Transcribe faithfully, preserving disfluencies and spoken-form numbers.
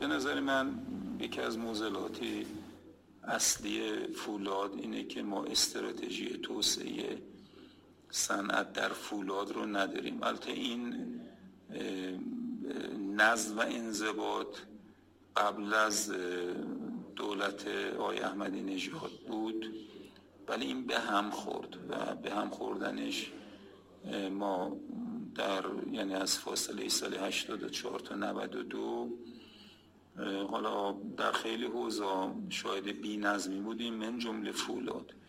به نظر من یکی از معضلات اصلی فولاد اینه که ما استراتژی توسعه صنعت در فولاد رو نداریم. البته این نظم و انضباط قبل از دولت آقای احمدی نژاد بود، ولی این به هم خورد و به هم خوردنش ما در یعنی از فاصله سال هشتاد و چهار تا نود و دو حالا در خیلی حوزه شاهد بی‌نظمی بودیم، من جمله فولاد.